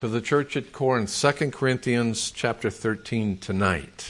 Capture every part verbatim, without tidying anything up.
To the church at Corinth, Second Corinthians chapter thirteen tonight.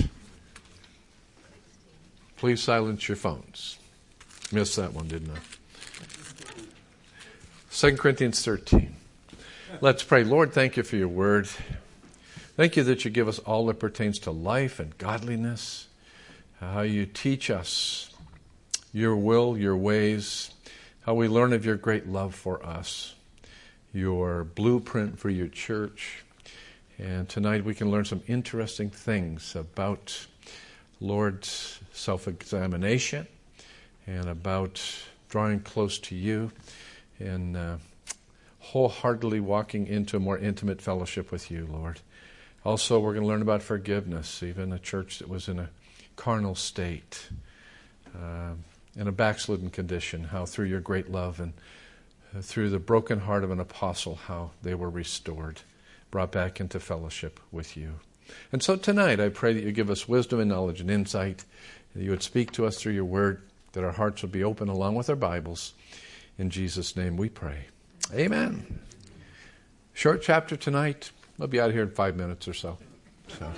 Please silence your phones. Missed that one, didn't I? Second Corinthians thirteen. Let's pray. Lord, thank you for your word. Thank you that you give us all that pertains to life and godliness. How you teach us your will, your ways. How we learn of your great love for us. Your blueprint for your church. And tonight we can learn some interesting things about, Lord, self-examination and about drawing close to you and uh, wholeheartedly walking into a more intimate fellowship with you, Lord. Also, we're going to learn about forgiveness, even a church that was in a carnal state, uh, in a backslidden condition, how through your great love and through the broken heart of an apostle, how they were restored, brought back into fellowship with you. And so tonight, I pray that you give us wisdom and knowledge and insight, that you would speak to us through your word, that our hearts would be open along with our Bibles. In Jesus' name we pray. Amen. Short chapter tonight. We'll be out of here in five minutes or so. so.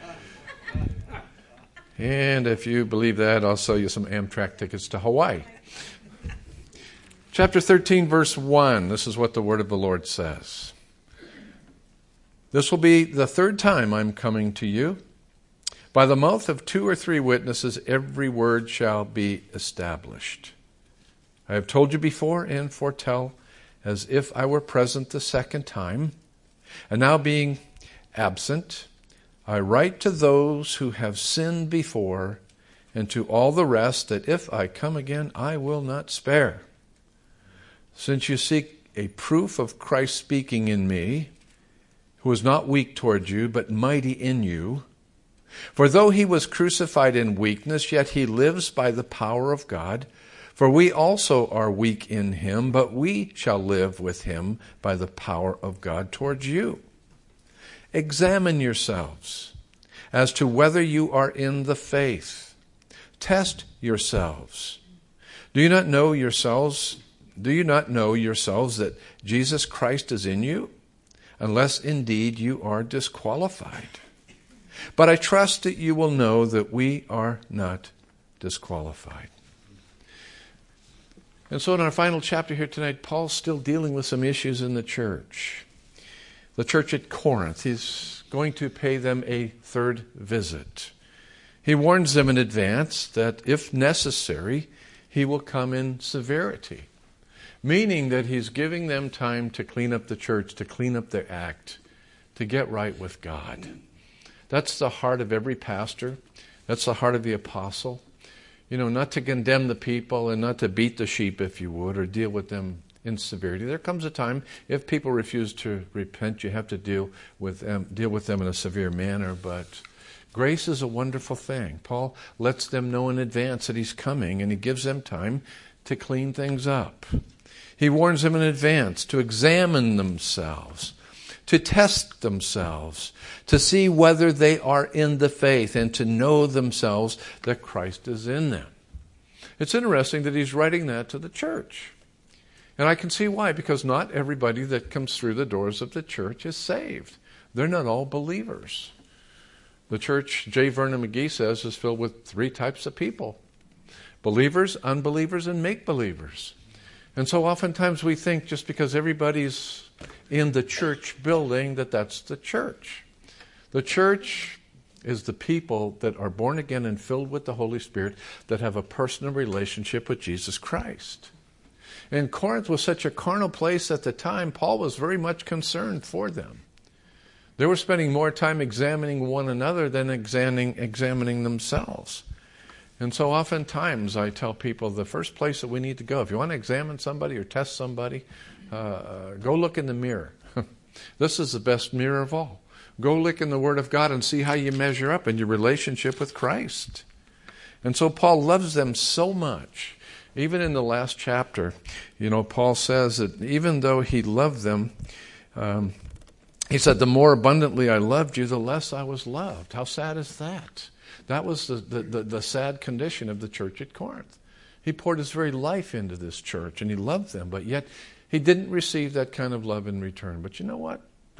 And if you believe that, I'll sell you some Amtrak tickets to Hawaii. Chapter thirteen, verse one, this is what the word of the Lord says. This will be the third time I'm coming to you. By the mouth of two or three witnesses, every word shall be established. I have told you before and foretell, as if I were present the second time. And now being absent, I write to those who have sinned before, and to all the rest, that if I come again, I will not spare. Since you seek a proof of Christ speaking in me, who is not weak toward you, but mighty in you. For though he was crucified in weakness, yet he lives by the power of God. For we also are weak in him, but we shall live with him by the power of God towards you. Examine yourselves as to whether you are in the faith. Test yourselves. Do you not know yourselves Do you not know yourselves that Jesus Christ is in you, unless indeed you are disqualified? But I trust that you will know that we are not disqualified. And so in our final chapter here tonight, Paul's still dealing with some issues in the church. The church at Corinth, he's going to pay them a third visit. He warns them in advance that if necessary, he will come in severity. Meaning that he's giving them time to clean up the church, to clean up their act, to get right with God. That's the heart of every pastor. That's the heart of the apostle. You know, not to condemn the people and not to beat the sheep, if you would, or deal with them in severity. There comes a time, if people refuse to repent, you have to deal with them, deal with them in a severe manner. But grace is a wonderful thing. Paul lets them know in advance that he's coming, and he gives them time to clean things up. He warns them in advance to examine themselves, to test themselves, to see whether they are in the faith, and to know themselves that Christ is in them. It's interesting that he's writing that to the church. And I can see why, because not everybody that comes through the doors of the church is saved. They're not all believers. The church, J. Vernon McGee says, is filled with three types of people: believers, unbelievers, and make-believers. And so oftentimes we think just because everybody's in the church building that that's the church. The church is the people that are born again and filled with the Holy Spirit, that have a personal relationship with Jesus Christ. And Corinth was such a carnal place at the time, Paul was very much concerned for them. They were spending more time examining one another than examining, examining themselves. And so oftentimes I tell people the first place that we need to go, if you want to examine somebody or test somebody, uh, go look in the mirror. This is the best mirror of all. Go look in the Word of God and see how you measure up in your relationship with Christ. And so Paul loves them so much. Even in the last chapter, you know, Paul says that even though he loved them, um, he said, the more abundantly I loved you, the less I was loved. How sad is that? That was the, the, the, the sad condition of the church at Corinth. He poured his very life into this church, and he loved them, but yet he didn't receive that kind of love in return. But you know what?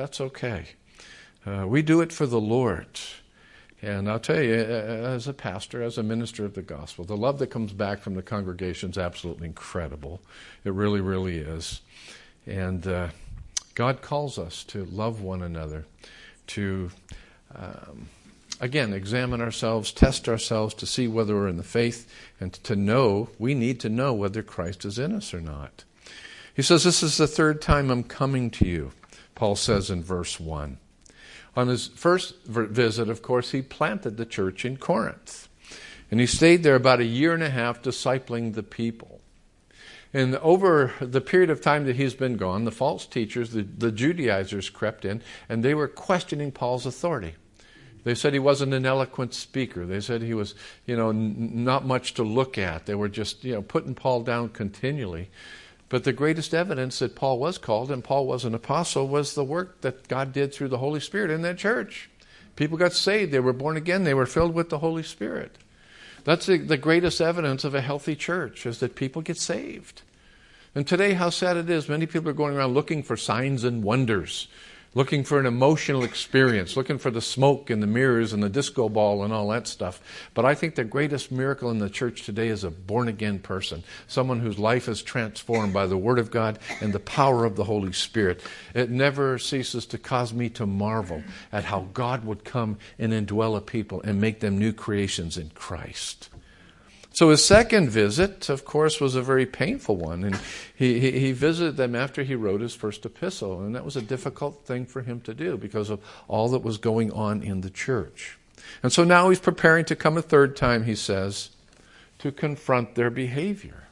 That's okay. Uh, we do it for the Lord. And I'll tell you, as a pastor, as a minister of the gospel, the love that comes back from the congregation is absolutely incredible. It really, really is. And uh, God calls us to love one another, to, um, again, examine ourselves, test ourselves to see whether we're in the faith, and to know, we need to know whether Christ is in us or not. He says, this is the third time I'm coming to you, Paul says in verse one. On his first visit, of course, he planted the church in Corinth. And he stayed there about a year and a half discipling the people. And over the period of time that he's been gone, the false teachers, the, the Judaizers crept in, and they were questioning Paul's authority. They said he wasn't an eloquent speaker. They said he was, you know, n- not much to look at. They were just, you know, putting Paul down continually. But the greatest evidence that Paul was called and Paul was an apostle was the work that God did through the Holy Spirit in that church. People got saved. They were born again. They were filled with the Holy Spirit. That's the, the greatest evidence of a healthy church, is that people get saved. And today, how sad it is, many people are going around looking for signs and wonders, looking for an emotional experience, looking for the smoke and the mirrors and the disco ball and all that stuff. But I think the greatest miracle in the church today is a born-again person, someone whose life is transformed by the Word of God and the power of the Holy Spirit. It never ceases to cause me to marvel at how God would come and indwell a people and make them new creations in Christ. So his second visit, of course, was a very painful one. And he, he, he visited them after he wrote his first epistle. And that was a difficult thing for him to do because of all that was going on in the church. And so now he's preparing to come a third time, he says, to confront their behavior.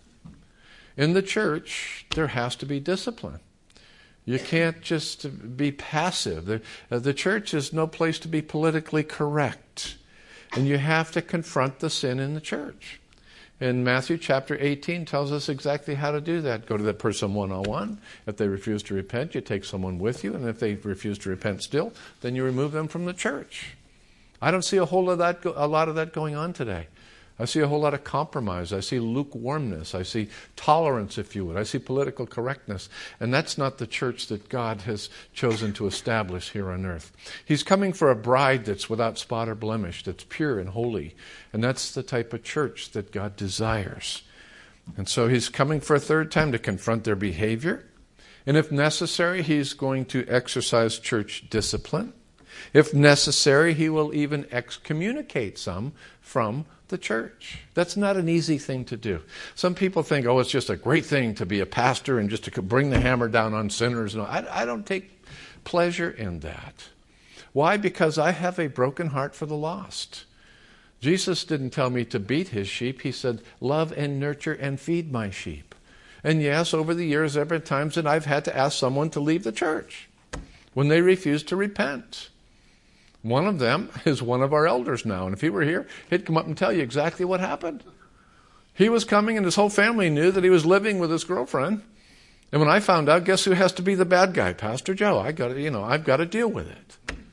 In the church, there has to be discipline. You can't just be passive. The, uh, the church is no place to be politically correct. And you have to confront the sin in the church. And Matthew chapter eighteen tells us exactly how to do that. Go to that person one-on-one. If they refuse to repent, you take someone with you. And if they refuse to repent still, then you remove them from the church. I don't see a whole lot of that, a lot of that going on today. I see a whole lot of compromise. I see lukewarmness. I see tolerance, if you would. I see political correctness. And that's not the church that God has chosen to establish here on earth. He's coming for a bride that's without spot or blemish, that's pure and holy. And that's the type of church that God desires. And so he's coming for a third time to confront their behavior. And if necessary, he's going to exercise church discipline. If necessary, he will even excommunicate some from the church. That's not an easy thing to do. Some people think, oh, it's just a great thing to be a pastor and just to bring the hammer down on sinners. No, I, I don't take pleasure in that. Why? Because I have a broken heart for the lost. Jesus didn't tell me to beat his sheep. He said, love and nurture and feed my sheep. And yes, over the years, there have been times that I've had to ask someone to leave the church when they refuse to repent. One of them is one of our elders now. And if he were here, he'd come up and tell you exactly what happened. He was coming and his whole family knew that he was living with his girlfriend. And when I found out, guess who has to be the bad guy? Pastor Joe. I got to, you know, I've got to deal with it.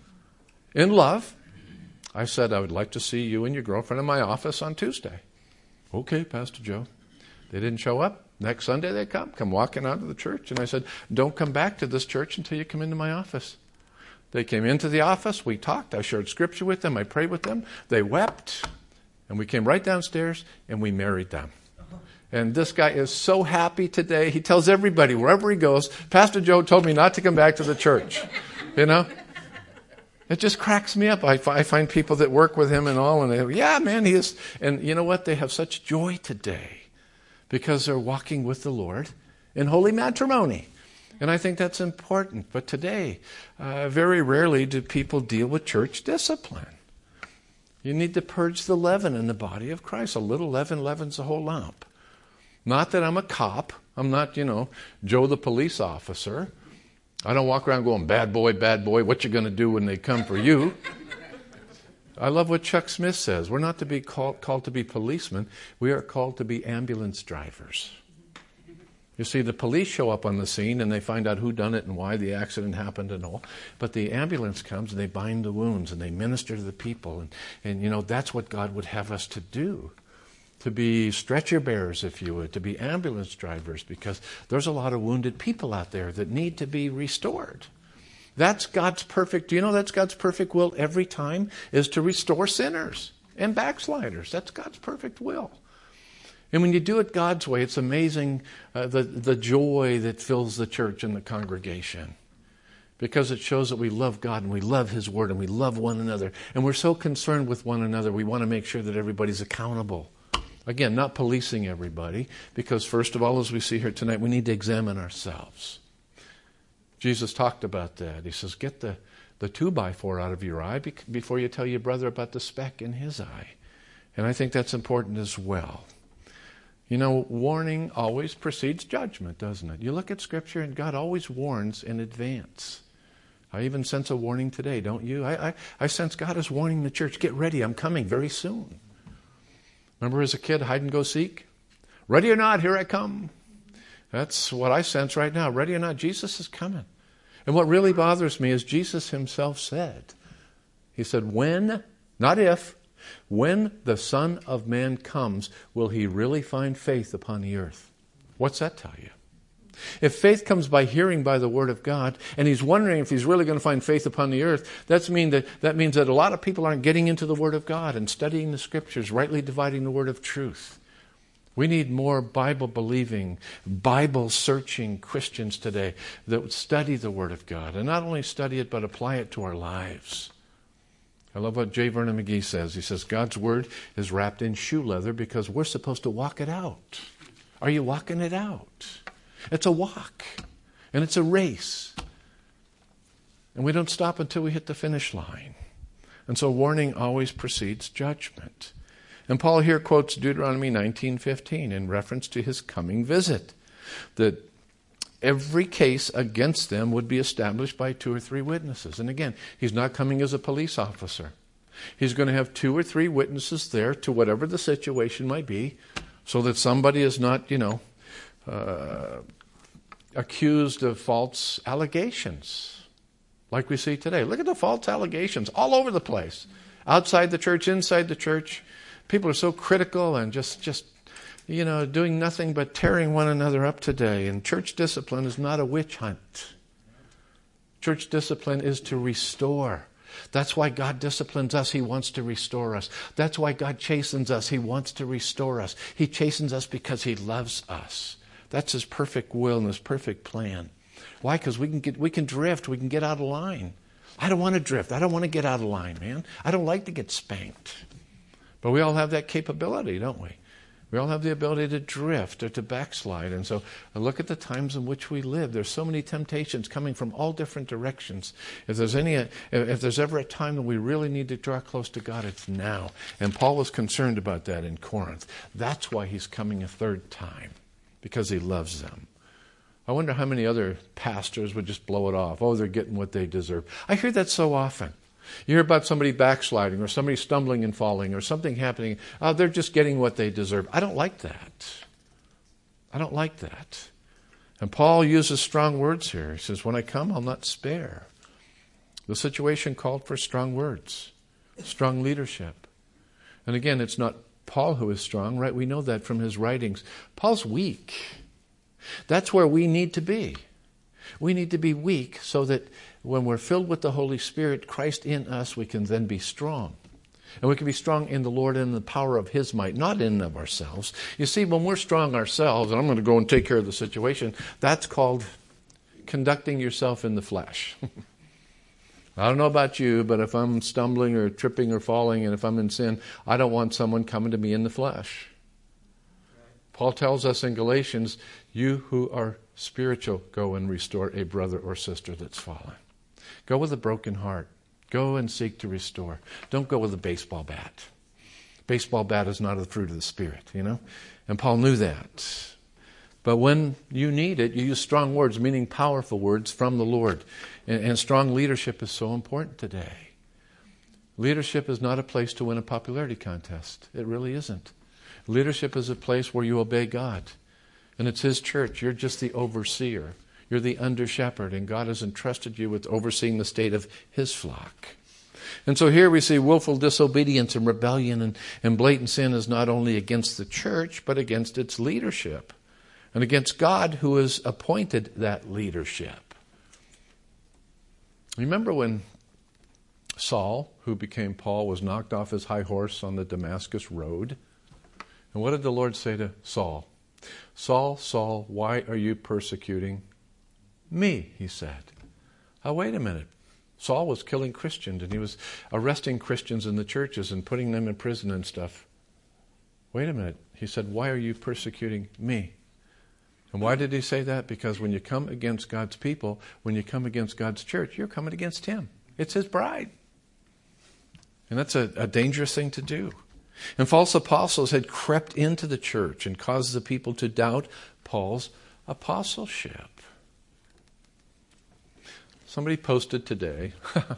In love, I said, I would like to see you and your girlfriend in my office on Tuesday. Okay, Pastor Joe. They didn't show up. Next Sunday they come, come walking out of the church. And I said, don't come back to this church until you come into my office. They came into the office, we talked, I shared scripture with them, I prayed with them, they wept, and we came right downstairs and we married them. And this guy is so happy today. He tells everybody, wherever he goes, Pastor Joe told me not to come back to the church. You know? It just cracks me up. I, I find people that work with him and all, and they go, yeah, man, he is. And you know what? They have such joy today because they're walking with the Lord in holy matrimony. And I think that's important. But today, uh, very rarely do people deal with church discipline. You need to purge the leaven in the body of Christ. A little leaven leavens the whole lump. Not that I'm a cop. I'm not, you know, Joe the police officer. I don't walk around going, bad boy, bad boy, what you going to do when they come for you? I love what Chuck Smith says. We're not to be called, called to be policemen. We are called to be ambulance drivers. You see, the police show up on the scene and they find out who done it and why the accident happened and all. But the ambulance comes and they bind the wounds and they minister to the people. And, and you know, that's what God would have us to do. To be stretcher bearers, if you would. To be ambulance drivers. Because there's a lot of wounded people out there that need to be restored. That's God's perfect, do you know that's God's perfect will every time? Is to restore sinners and backsliders. That's God's perfect will. And when you do it God's way, it's amazing uh, the, the joy that fills the church and the congregation. Because it shows that we love God and we love His Word and we love one another. And we're so concerned with one another, we want to make sure that everybody's accountable. Again, not policing everybody, because first of all, as we see here tonight, we need to examine ourselves. Jesus talked about that. He says, get the, the two-by-four out of your eye before you tell your brother about the speck in his eye. And I think that's important as well. You know, warning always precedes judgment, doesn't it? You look at Scripture and God always warns in advance. I even sense a warning today, don't you? I, I, I sense God is warning the church, get ready, I'm coming very soon. Remember as a kid, hide and go seek? Ready or not, here I come. That's what I sense right now. Ready or not, Jesus is coming. And what really bothers me is Jesus Himself said. He said, when, not if, when the Son of Man comes, will He really find faith upon the earth? What's that tell you? If faith comes by hearing by the Word of God, and He's wondering if He's really going to find faith upon the earth, that's mean that, that means that a lot of people aren't getting into the Word of God and studying the Scriptures, rightly dividing the Word of truth. We need more Bible-believing, Bible-searching Christians today that study the Word of God, and not only study it, but apply it to our lives. I love what J. Vernon McGee says. He says, God's Word is wrapped in shoe leather because we're supposed to walk it out. Are you walking it out? It's a walk, and it's a race. And we don't stop until we hit the finish line. And so warning always precedes judgment. And Paul here quotes Deuteronomy nineteen fifteen in reference to his coming visit, that every case against them would be established by two or three witnesses. And again, he's not coming as a police officer. He's going to have two or three witnesses there to whatever the situation might be, so that somebody is not, you know, uh, accused of false allegations, like we see today. Look at the false allegations all over the place, outside the church, inside the church. People are so critical and just, just, you know, doing nothing but tearing one another up today. And church discipline is not a witch hunt. Church discipline is to restore. That's why God disciplines us. He wants to restore us. That's why God chastens us. He wants to restore us. He chastens us because He loves us. That's His perfect will and His perfect plan. Why? Because we can get, we can drift. We can get out of line. I don't want to drift. I don't want to get out of line, man. I don't like to get spanked. But we all have that capability, don't we? We all have the ability to drift or to backslide. And so look at the times in which we live. There's so many temptations coming from all different directions. If there's any, if there's ever a time that we really need to draw close to God, it's now. And Paul was concerned about that in Corinth. That's why he's coming a third time, because he loves them. I wonder how many other pastors would just blow it off. Oh, they're getting what they deserve. I hear that so often. You hear about somebody backsliding or somebody stumbling and falling or something happening. Oh, they're just getting what they deserve. I don't like that. I don't like that. And Paul uses strong words here. He says, when I come, I'll not spare. The situation called for strong words, strong leadership. And again, it's not Paul who is strong, right? We know that from his writings. Paul's weak. That's where we need to be. We need to be weak so that when we're filled with the Holy Spirit, Christ in us, we can then be strong. And we can be strong in the Lord and in the power of His might, not in and of ourselves. You see, when we're strong ourselves, and I'm going to go and take care of the situation, that's called conducting yourself in the flesh. I don't know about you, but if I'm stumbling or tripping or falling, and if I'm in sin, I don't want someone coming to me in the flesh. Paul tells us in Galatians, you who are spiritual, go and restore a brother or sister that's fallen. Go with a broken heart. Go and seek to restore. Don't go with a baseball bat. Baseball bat is not the fruit of the Spirit, you know. And Paul knew that. But when you need it, you use strong words, meaning powerful words from the Lord. And, and strong leadership is so important today. Leadership is not a place to win a popularity contest. It really isn't. Leadership is a place where you obey God. And it's His church. You're just the overseer. You're the under-shepherd, and God has entrusted you with overseeing the state of His flock. And so here we see willful disobedience and rebellion and, and blatant sin is not only against the church, but against its leadership and against God who has appointed that leadership. Remember when Saul, who became Paul, was knocked off his high horse on the Damascus road? And what did the Lord say to Saul? Saul, Saul, why are you persecuting me? He said. Oh, wait a minute. Saul was killing Christians, and he was arresting Christians in the churches and putting them in prison and stuff. Wait a minute. He said, why are you persecuting me? And why did he say that? Because when you come against God's people, when you come against God's church, you're coming against him. It's his bride. And that's a, a dangerous thing to do. And false apostles had crept into the church and caused the people to doubt Paul's apostleship. Somebody posted today,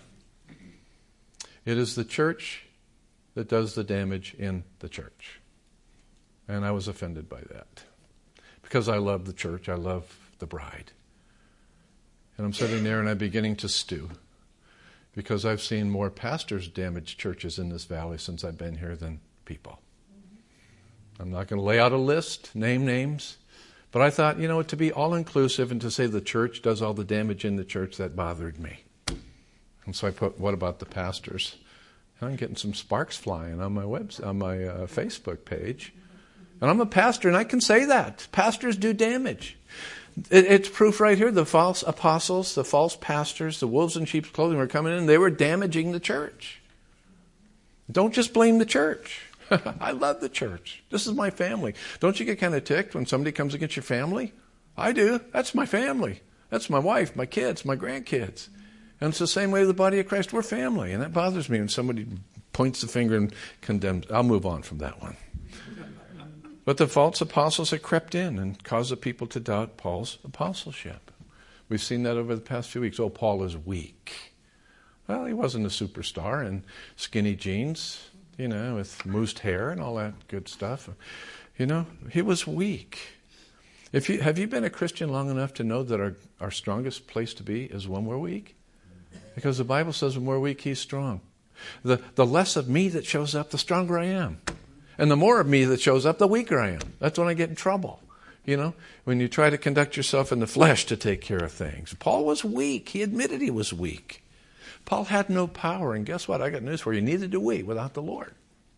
it is the church that does the damage in the church. And I was offended by that. Because I love the church, I love the bride. And I'm sitting there and I'm beginning to stew. Because I've seen more pastors damage churches in this valley since I've been here than people. I'm not going to lay out a list, name names. But I thought, you know, to be all-inclusive and to say the church does all the damage in the church, that bothered me. And so I put, what about the pastors? I'm getting some sparks flying on my web, on my uh, Facebook page. And I'm a pastor, and I can say that. Pastors do damage. It, it's proof right here. The false apostles, the false pastors, the wolves in sheep's clothing were coming in. They were damaging the church. Don't just blame the church. I love the church. This is my family. Don't you get kind of ticked when somebody comes against your family? I do. That's my family. That's my wife, my kids, my grandkids. And it's the same way with the body of Christ. We're family. And that bothers me when somebody points the finger and condemns. I'll move on from that one. But the false apostles had crept in and caused the people to doubt Paul's apostleship. We've seen that over the past few weeks. Oh, Paul is weak. Well, he wasn't a superstar in skinny jeans, you know, with moosed hair and all that good stuff. You know, he was weak. If you have you been a Christian long enough to know that our, our strongest place to be is when we're weak? Because the Bible says when we're weak, he's strong. The, the less of me that shows up, the stronger I am. And the more of me that shows up, the weaker I am. That's when I get in trouble. You know, when you try to conduct yourself in the flesh to take care of things. Paul was weak. He admitted he was weak. Paul had no power. And guess what? I got news for you. Neither do we without the Lord.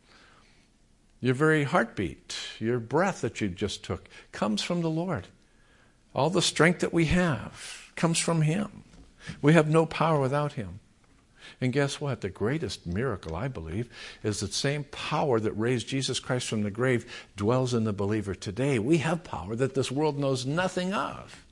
Your very heartbeat, your breath that you just took, comes from the Lord. All the strength that we have comes from him. We have no power without him. And guess what? The greatest miracle, I believe, is the same power that raised Jesus Christ from the grave dwells in the believer today. We have power that this world knows nothing of.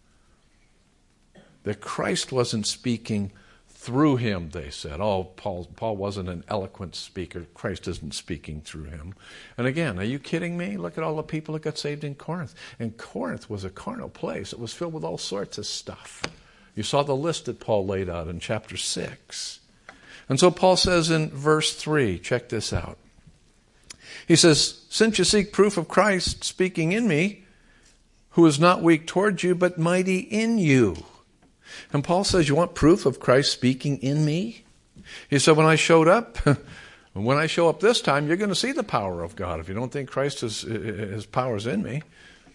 That Christ wasn't speaking through him, they said. Oh, Paul, Paul wasn't an eloquent speaker. Christ isn't speaking through him. And again, are you kidding me? Look at all the people that got saved in Corinth. And Corinth was a carnal place. It was filled with all sorts of stuff. You saw the list that Paul laid out in chapter six. And so Paul says in verse three, check this out. He says, since you seek proof of Christ speaking in me, who is not weak toward you, but mighty in you. And Paul says, you want proof of Christ speaking in me? He said, when I showed up, when I show up this time, you're going to see the power of God. If you don't think Christ is, his power is in me.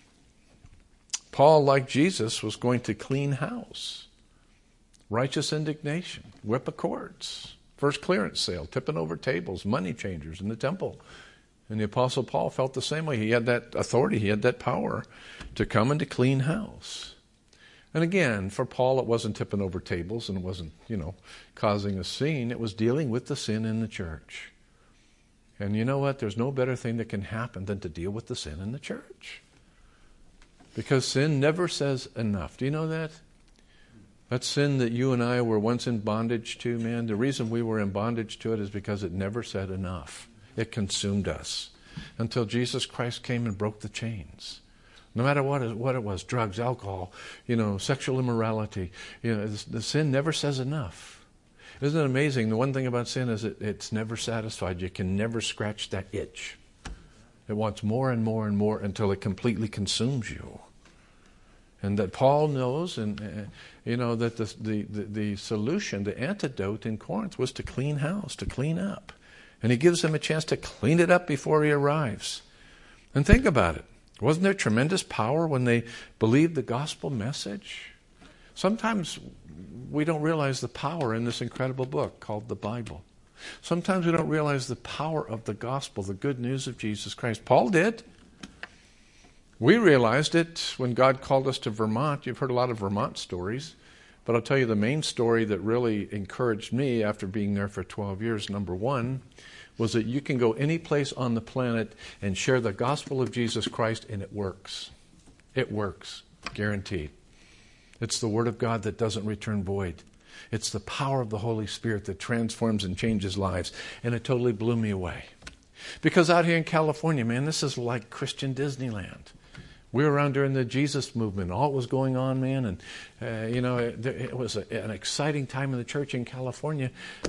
Paul, like Jesus, was going to clean house. Righteous indignation, whip of cords. First clearance sale, tipping over tables, money changers in the temple. And the Apostle Paul felt the same way. He had that authority, he had that power to come and to clean house. And again, for Paul, it wasn't tipping over tables and it wasn't, you know, causing a scene. It was dealing with the sin in the church. And you know what? There's no better thing that can happen than to deal with the sin in the church. Because sin never says enough. Do you know that? That sin that you and I were once in bondage to, man, the reason we were in bondage to it is because it never said enough. It consumed us until Jesus Christ came and broke the chains. No matter what it, what it was, drugs, alcohol, you know, sexual immorality, you know, the sin never says enough. Isn't it amazing? The one thing about sin is it, it's never satisfied. You can never scratch that itch. It wants more and more and more until it completely consumes you. And that Paul knows, and uh, you know, that the, the, the, the solution, the antidote in Corinth was to clean house, to clean up. And he gives them a chance to clean it up before he arrives. And think about it. Wasn't there tremendous power when they believed the gospel message? Sometimes we don't realize the power in this incredible book called the Bible. Sometimes we don't realize the power of the gospel, the good news of Jesus Christ. Paul did. We realized it when God called us to Vermont. You've heard a lot of Vermont stories. But I'll tell you the main story that really encouraged me after being there for twelve years, number one, was that you can go any place on the planet and share the gospel of Jesus Christ, and it works. It works, guaranteed. It's the Word of God that doesn't return void. It's the power of the Holy Spirit that transforms and changes lives. And it totally blew me away. Because out here in California, man, this is like Christian Disneyland. We were around during the Jesus movement. All was going on, man. And, uh, you know, it, it was a, an exciting time in the church in California.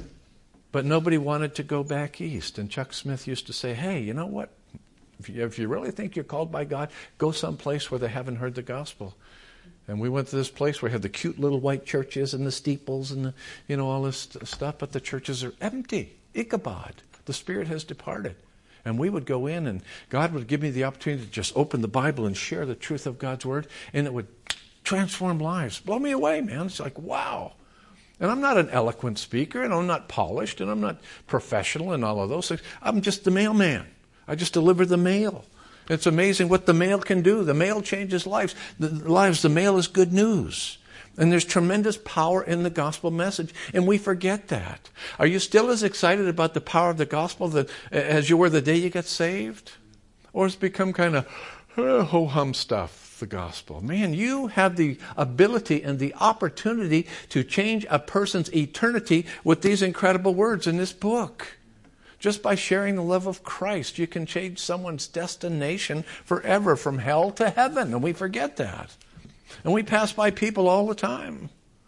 But nobody wanted to go back east. And Chuck Smith used to say, hey, you know what? If you, if you really think you're called by God, go someplace where they haven't heard the gospel. And we went to this place where we had the cute little white churches and the steeples and, the, you know, all this st- stuff. But the churches are empty. Ichabod. The Spirit has departed. And we would go in and God would give me the opportunity to just open the Bible and share the truth of God's Word. And it would transform lives. Blow me away, man. It's like, wow. And I'm not an eloquent speaker, and I'm not polished, and I'm not professional and all of those things. I'm just the mailman. I just deliver the mail. It's amazing what the mail can do. The mail changes lives. The lives. The mail is good news. And there's tremendous power in the gospel message, and we forget that. Are you still as excited about the power of the gospel that, as you were the day you got saved? Or has it become kind of uh, ho-hum stuff, the gospel? Man, you have the ability and the opportunity to change a person's eternity with these incredible words in this book. Just by sharing the love of Christ, you can change someone's destination forever, from hell to heaven, and we forget that. And we pass by people all the time.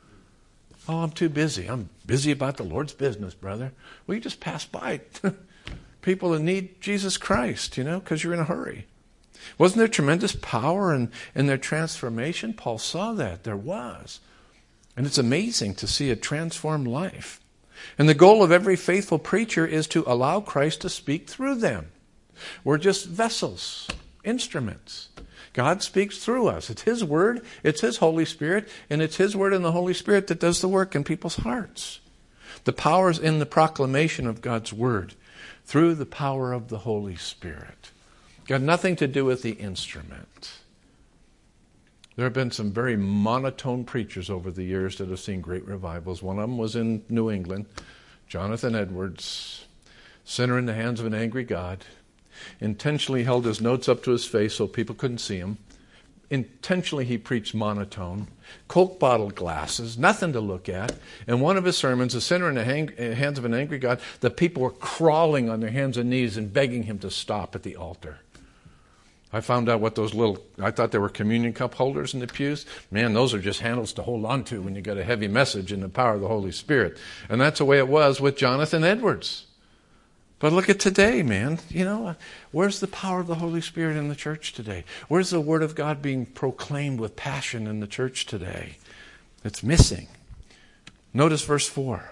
Oh, I'm too busy. I'm busy about the Lord's business, brother. Well, you just pass by people that need Jesus Christ, you know, because you're in a hurry. Wasn't there tremendous power in, in their transformation? Paul saw that. There was. And it's amazing to see a transformed life. And the goal of every faithful preacher is to allow Christ to speak through them. We're just vessels, instruments. God speaks through us. It's His Word, it's His Holy Spirit, and it's His Word and the Holy Spirit that does the work in people's hearts. The power is in the proclamation of God's Word through the power of the Holy Spirit. Got nothing to do with the instrument. There have been some very monotone preachers over the years that have seen great revivals. One of them was in New England, Jonathan Edwards, sinner in the hands of an angry God. Intentionally held his notes up to his face so people couldn't see him. Intentionally he preached monotone. Coke bottle glasses, nothing to look at. And one of his sermons, a sinner in the hang- hands of an angry God, the people were crawling on their hands and knees and begging him to stop at the altar. I found out what those little, I thought they were communion cup holders in the pews. Man, those are just handles to hold on to when you get a heavy message in the power of the Holy Spirit. And that's the way it was with Jonathan Edwards. But look at today, man. You know, where's the power of the Holy Spirit in the church today? Where's the Word of God being proclaimed with passion in the church today? It's missing. Notice verse four.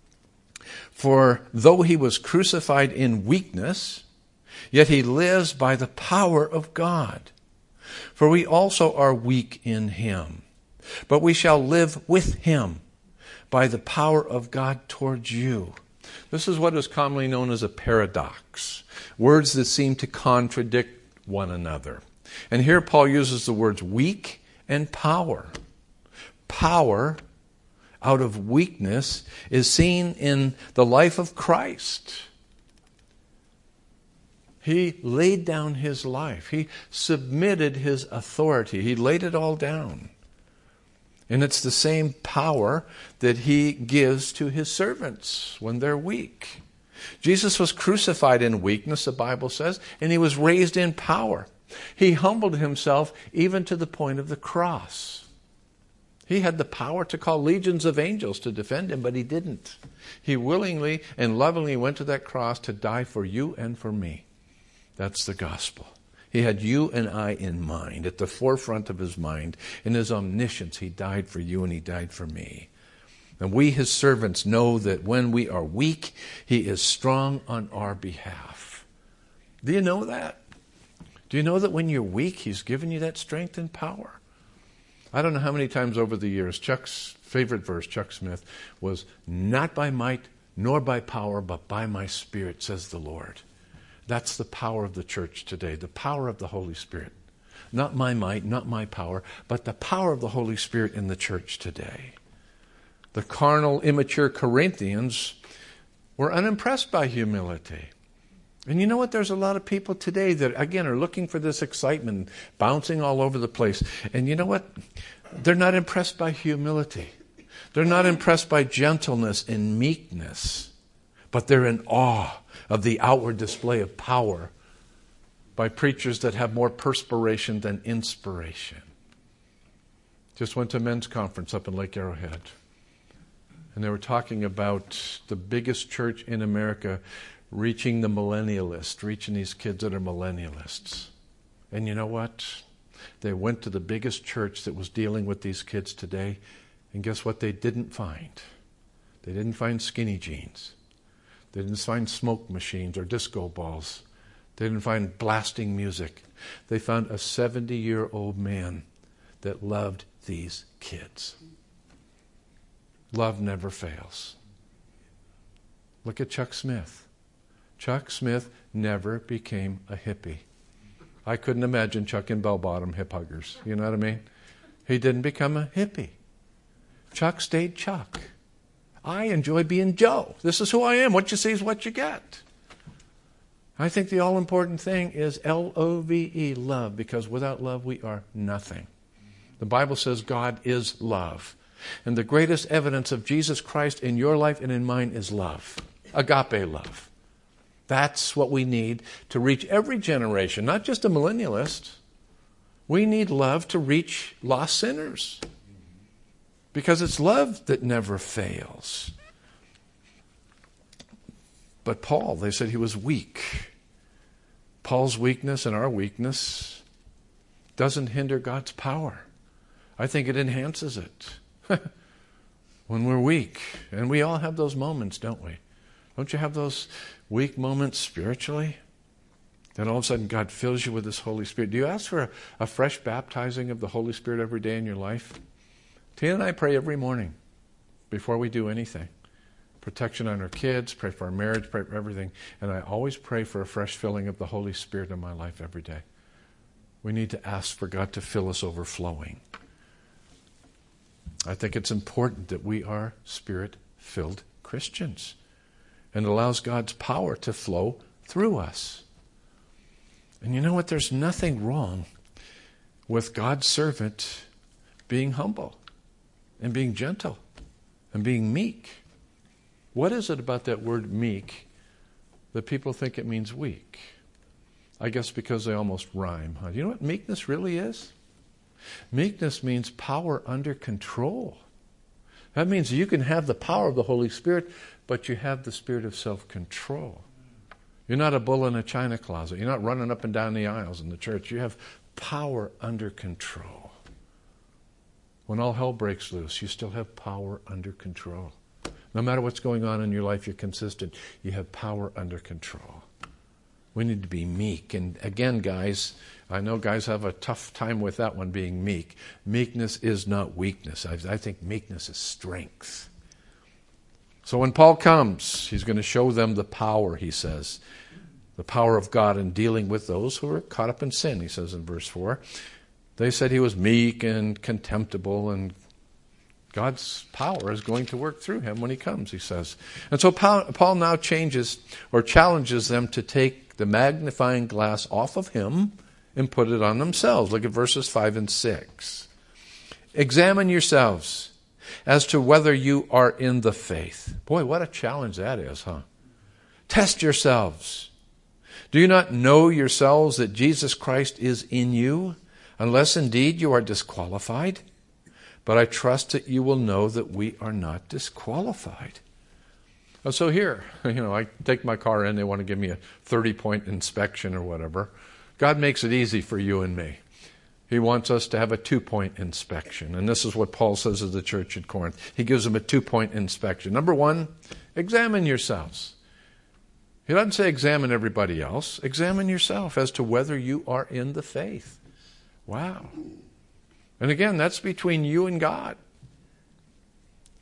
For though He was crucified in weakness, yet He lives by the power of God. For we also are weak in Him, but we shall live with Him by the power of God towards you. This is what is commonly known as a paradox. Words that seem to contradict one another. And here Paul uses the words weak and power. Power out of weakness is seen in the life of Christ. He laid down His life. He submitted His authority. He laid it all down. And it's the same power that He gives to His servants when they're weak. Jesus was crucified in weakness, the Bible says, and He was raised in power. He humbled Himself even to the point of the cross. He had the power to call legions of angels to defend Him, but He didn't. He willingly and lovingly went to that cross to die for you and for me. That's the gospel. He had you and I in mind, at the forefront of His mind. In His omniscience, He died for you and He died for me. And we, His servants, know that when we are weak, He is strong on our behalf. Do you know that? Do you know that when you're weak, He's given you that strength and power? I don't know how many times over the years, Chuck's favorite verse, Chuck Smith, was, "Not by might nor by power, but by my Spirit, says the Lord." That's the power of the church today, the power of the Holy Spirit. Not my might, not my power, but the power of the Holy Spirit in the church today. The carnal, immature Corinthians were unimpressed by humility. And you know what? There's a lot of people today that, again, are looking for this excitement, bouncing all over the place. And you know what? They're not impressed by humility. They're not impressed by gentleness and meekness. But they're in awe of the outward display of power by preachers that have more perspiration than inspiration. Just went to a men's conference up in Lake Arrowhead. And they were talking about the biggest church in America reaching the millennialists, reaching these kids that are millennialists. And you know what? They went to the biggest church that was dealing with these kids today, and guess what they didn't find? They didn't find skinny jeans. They didn't find smoke machines or disco balls. They didn't find blasting music. They found a seventy-year-old man that loved these kids. Love never fails. Look at Chuck Smith. Chuck Smith never became a hippie. I couldn't imagine Chuck and bell-bottom hip huggers. You know what I mean? He didn't become a hippie. Chuck stayed Chuck. I enjoy being Joe. This is who I am. What you see is what you get. I think the all-important thing is L O V E, love, because without love we are nothing. The Bible says God is love. And the greatest evidence of Jesus Christ in your life and in mine is love. Agape love. That's what we need to reach every generation, not just a millennialist. We need love to reach lost sinners. Because it's love that never fails. But Paul, they said he was weak. Paul's weakness and our weakness doesn't hinder God's power. I think it enhances it. When we're weak, and we all have those moments, don't we? Don't you have those weak moments spiritually? Then all of a sudden God fills you with His Holy Spirit. Do you ask for a, a fresh baptizing of the Holy Spirit every day in your life? Tina and I pray every morning before we do anything. Protection on our kids, pray for our marriage, pray for everything. And I always pray for a fresh filling of the Holy Spirit in my life every day. We need to ask for God to fill us overflowing. I think it's important that we are Spirit-filled Christians. And allows God's power to flow through us. And you know what? There's nothing wrong with God's servant being humble and being gentle and being meek. What is it about that word meek that people think it means weak? I guess because they almost rhyme. Huh? You know what meekness really is? Meekness means power under control. That means you can have the power of the Holy Spirit, but you have the spirit of self-control. You're not a bull in a china closet. You're not running up and down the aisles in the church. You have power under control. When all hell breaks loose, you still have power under control. No matter what's going on in your life, you're consistent. You have power under control. We need to be meek. And again, guys, I know guys have a tough time with that one, being meek. Meekness is not weakness. I, I think meekness is strength. So when Paul comes, he's going to show them the power, he says. The power of God in dealing with those who are caught up in sin, he says in verse four. They said he was meek and contemptible, and God's power is going to work through him when he comes, he says. And so Paul now changes or challenges them to take the magnifying glass off of him and put it on themselves. Look at verses five and six. Examine yourselves as to whether you are in the faith. Boy, what a challenge that is, huh? Test yourselves. Do you not know yourselves that Jesus Christ is in you, unless indeed you are disqualified? But I trust that you will know that we are not disqualified. And so here, you know, I take my car in, they want to give me a thirty-point inspection or whatever. God makes it easy for you and me. He wants us to have a two-point inspection. And this is what Paul says to the church at Corinth. He gives them a two-point inspection. Number one, examine yourselves. He doesn't say examine everybody else. Examine yourself as to whether you are in the faith. Wow. And again, that's between you and God.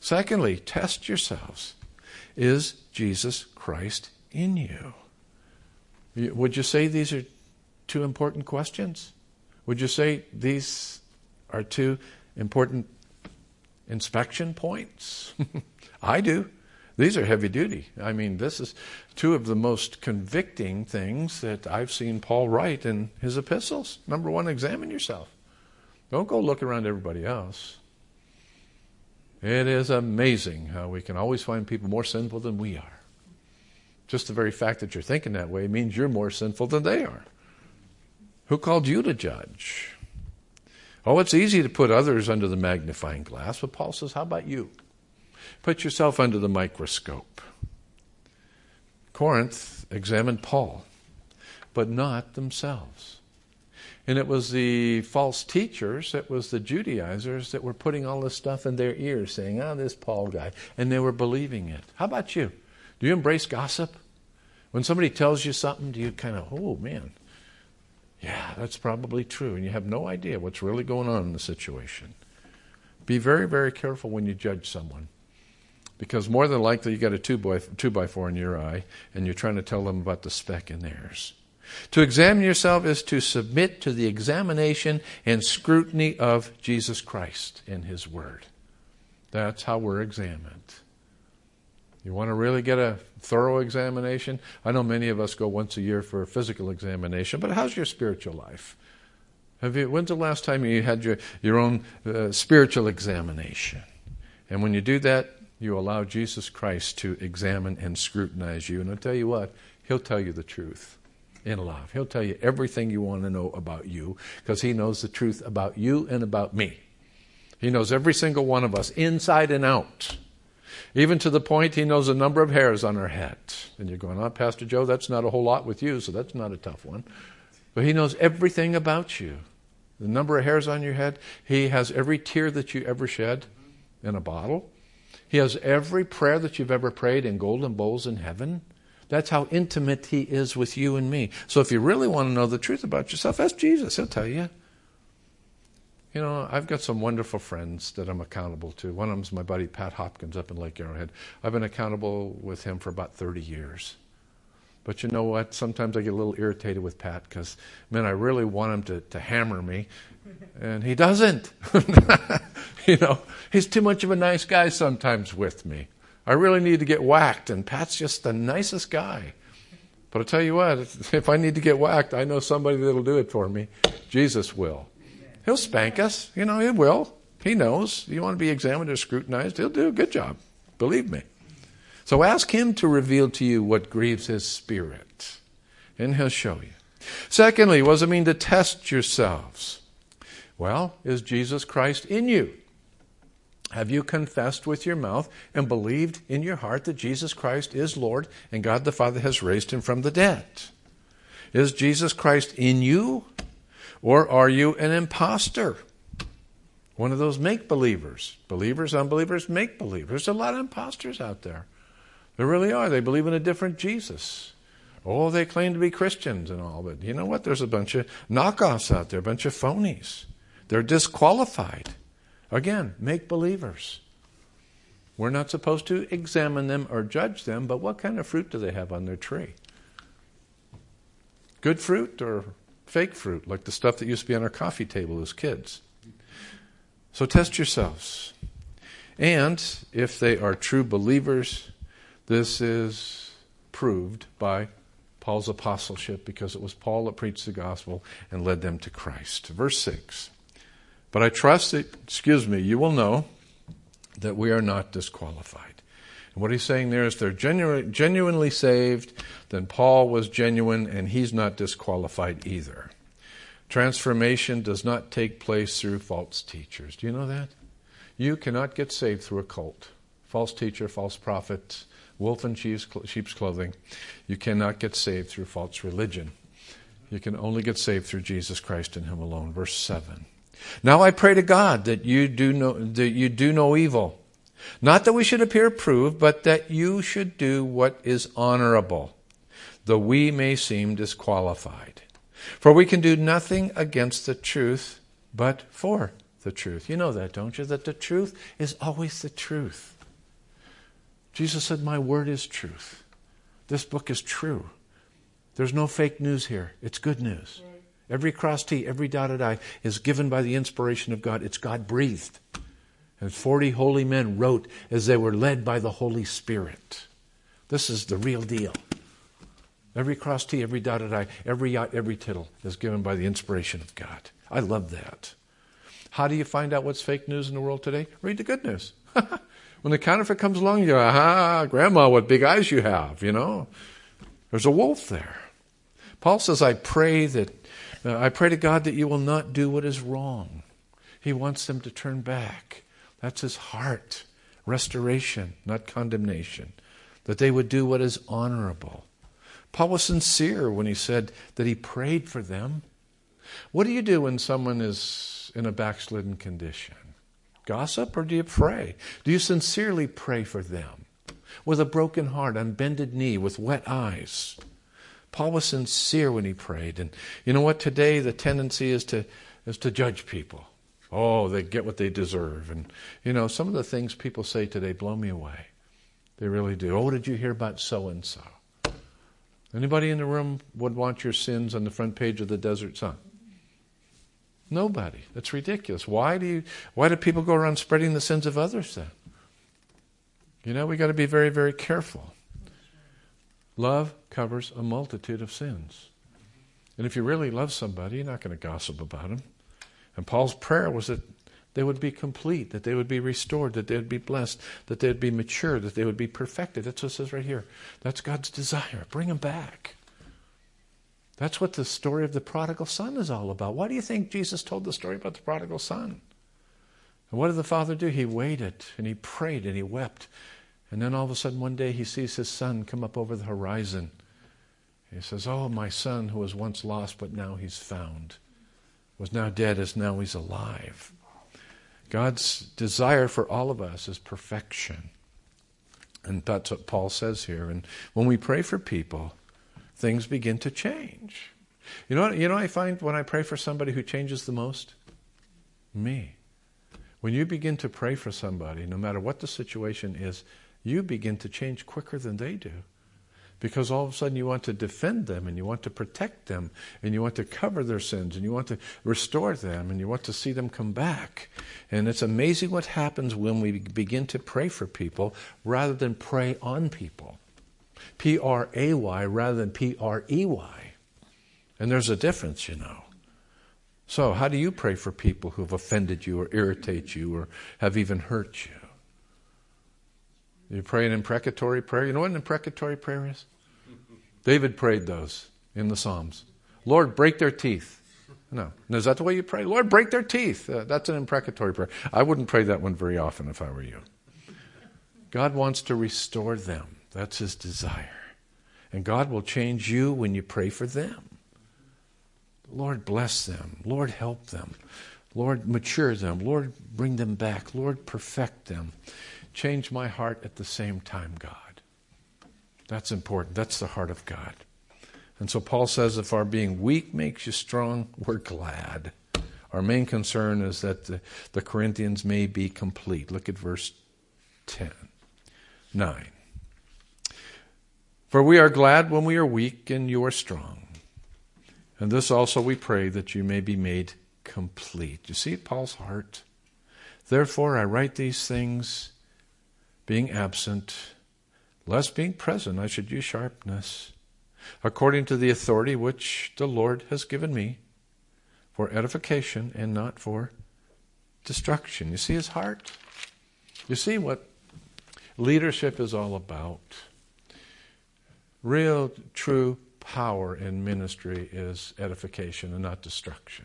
Secondly, test yourselves. Is Jesus Christ in you? Would you say these are two important questions? Would you say these are two important inspection points? I do. These are heavy duty. I mean, this is two of the most convicting things that I've seen Paul write in his epistles. Number one, examine yourself. Don't go look around everybody else. It is amazing how we can always find people more sinful than we are. Just the very fact that you're thinking that way means you're more sinful than they are. Who called you to judge? Oh, it's easy to put others under the magnifying glass, but Paul says, how about you? Put yourself under the microscope. Corinth examined Paul, but not themselves. And it was the false teachers, it was the Judaizers that were putting all this stuff in their ears, saying, ah, this Paul guy, and they were believing it. How about you? Do you embrace gossip? When somebody tells you something, do you kind of, oh, man, yeah, that's probably true, and you have no idea what's really going on in the situation? Be very, very careful when you judge someone, because more than likely you got a two by, two by four in your eye, and you're trying to tell them about the speck in theirs. To examine yourself is to submit to the examination and scrutiny of Jesus Christ and His Word. That's how we're examined. You want to really get a thorough examination? I know many of us go once a year for a physical examination, but how's your spiritual life? Have you? When's the last time you had your, your own uh, spiritual examination? And when you do that, you allow Jesus Christ to examine and scrutinize you. And I'll tell you what, He'll tell you the truth. In love. He'll tell you everything you want to know about you, because He knows the truth about you and about me. He knows every single one of us, inside and out. Even to the point He knows the number of hairs on our head. And you're going, oh, Pastor Joe, that's not a whole lot with you, so that's not a tough one. But He knows everything about you. The number of hairs on your head. He has every tear that you ever shed in a bottle. He has every prayer that you've ever prayed in golden bowls in heaven. That's how intimate He is with you and me. So if you really want to know the truth about yourself, ask Jesus. He'll tell you. You know, I've got some wonderful friends that I'm accountable to. One of them is my buddy Pat Hopkins up in Lake Arrowhead. I've been accountable with him for about thirty years. But you know what? Sometimes I get a little irritated with Pat because, man, I really want him to, to hammer me. And he doesn't. You know, he's too much of a nice guy sometimes with me. I really need to get whacked, and Pat's just the nicest guy. But I'll tell you what, if I need to get whacked, I know somebody that'll do it for me. Jesus will. He'll spank us. You know, He will. He knows. You want to be examined or scrutinized, He'll do a good job. Believe me. So ask Him to reveal to you what grieves His Spirit, and He'll show you. Secondly, what does it mean to test yourselves? Well, is Jesus Christ in you? Have you confessed with your mouth and believed in your heart that Jesus Christ is Lord and God the Father has raised Him from the dead? Is Jesus Christ in you, or are you an imposter? One of those make-believers. Believers, unbelievers, make-believers. There's a lot of imposters out there. There really are. They believe in a different Jesus. Oh, they claim to be Christians and all, but you know what? There's a bunch of knockoffs out there, a bunch of phonies. They're disqualified. Again, make-believers. We're not supposed to examine them or judge them, but what kind of fruit do they have on their tree? Good fruit or fake fruit, like the stuff that used to be on our coffee table as kids? So test yourselves. And if they are true believers, this is proved by Paul's apostleship, because it was Paul that preached the gospel and led them to Christ. Verse six. But I trust that, excuse me, you will know that we are not disqualified. And what he's saying there is they're genu- genuinely saved, then Paul was genuine, and he's not disqualified either. Transformation does not take place through false teachers. Do you know that? You cannot get saved through a cult. False teacher, false prophet, wolf in sheep's clothing. You cannot get saved through false religion. You can only get saved through Jesus Christ and Him alone. Verse seven. Now I pray to God that you do no, that you do no evil. Not that we should appear approved, but that you should do what is honorable, though we may seem disqualified. For we can do nothing against the truth, but for the truth. You know that, don't you? That the truth is always the truth. Jesus said, my word is truth. This book is true. There's no fake news here. It's good news. Right. Every crossed T, every dotted I is given by the inspiration of God. It's God-breathed. And forty holy men wrote as they were led by the Holy Spirit. This is the real deal. Every crossed T, every dotted I, every yacht, every tittle is given by the inspiration of God. I love that. How do you find out what's fake news in the world today? Read the good news. When the counterfeit comes along, you go, aha, Grandma, what big eyes you have, you know. There's a wolf there. Paul says, I pray that, uh, I pray to God that you will not do what is wrong. He wants them to turn back. That's his heart. Restoration, not condemnation. That they would do what is honorable. Paul was sincere when he said that he prayed for them. What do you do when someone is in a backslidden condition? Gossip, or do you pray? Do you sincerely pray for them? With a broken heart, on bended knee, with wet eyes. Paul was sincere when he prayed. And you know what? Today the tendency is to is to judge people. Oh, they get what they deserve. And you know, some of the things people say today blow me away. They really do. Oh, did you hear about so-and-so? Anybody in the room would want your sins on the front page of the Desert Sun? Nobody. That's ridiculous. Why do you? Why do people go around spreading the sins of others then? You know, we got to be very, very careful. Love covers a multitude of sins. And if you really love somebody, you're not going to gossip about them. And Paul's prayer was that they would be complete, that they would be restored, that they would be blessed, that they would be mature, that they would be perfected. That's what it says right here. That's God's desire. Bring them back. That's what the story of the prodigal son is all about. Why do you think Jesus told the story about the prodigal son? And what did the father do? He waited and he prayed and he wept. And then all of a sudden one day he sees his son come up over the horizon. He says, oh, my son who was once lost but now he's found. Was now dead as now he's alive. God's desire for all of us is perfection. And that's what Paul says here. And when we pray for people, things begin to change. You know what, you know what I find when I pray for somebody who changes the most? Me. When you begin to pray for somebody, no matter what the situation is, you begin to change quicker than they do. Because all of a sudden you want to defend them and you want to protect them and you want to cover their sins and you want to restore them and you want to see them come back. And it's amazing what happens when we begin to pray for people rather than pray on people. P R A Y rather than P R E Y. And there's a difference, you know. So how do you pray for people who have offended you or irritate you or have even hurt you? You pray an imprecatory prayer. You know what an imprecatory prayer is? David prayed those in the Psalms. Lord, break their teeth. No. Is that the way you pray? Lord, break their teeth. Uh, that's an imprecatory prayer. I wouldn't pray that one very often if I were you. God wants to restore them. That's his desire. And God will change you when you pray for them. Lord, bless them. Lord, help them. Lord, mature them. Lord, bring them back. Lord, perfect them. Change my heart at the same time, God. That's important. That's the heart of God. And so Paul says, if our being weak makes you strong, we're glad. Our main concern is that the, the Corinthians may be complete. Look at verse ten, nine. For we are glad when we are weak and you are strong. And this also we pray that you may be made complete. You see Paul's heart? Therefore I write these things, being absent, lest being present I should use sharpness, according to the authority which the Lord has given me, for edification and not for destruction. You see his heart? You see what leadership is all about? Real, true power in ministry is edification and not destruction.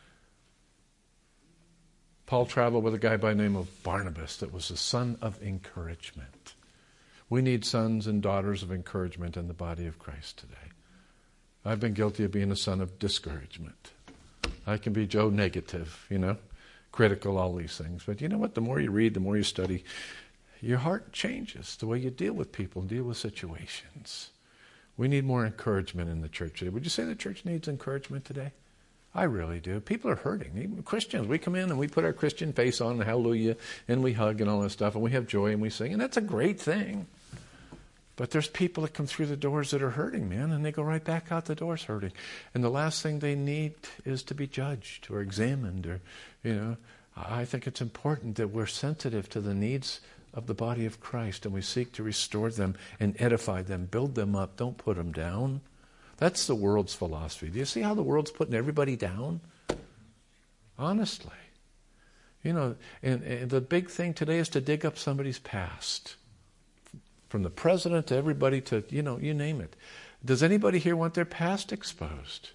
Paul traveled with a guy by the name of Barnabas that was the son of encouragement. We need sons and daughters of encouragement in the body of Christ today. I've been guilty of being a son of discouragement. I can be Joe negative, you know, critical, all these things. But you know what? The more you read, the more you study, your heart changes. The way you deal with people, deal with situations. We need more encouragement in the church today. Would you say the church needs encouragement today? I really do. People are hurting. Even Christians, we come in and we put our Christian face on, and hallelujah, and we hug and all that stuff, and we have joy and we sing, and that's a great thing. But there's people that come through the doors that are hurting, man, and they go right back out the doors hurting. And the last thing they need is to be judged or examined, or, you know, I think it's important that we're sensitive to the needs of the body of Christ, and we seek to restore them and edify them, build them up, don't put them down. That's the world's philosophy. Do you see how the world's putting everybody down? Honestly. You know, and, and the big thing today is to dig up somebody's past. From the president to everybody to, you know, you name it. Does anybody here want their past exposed?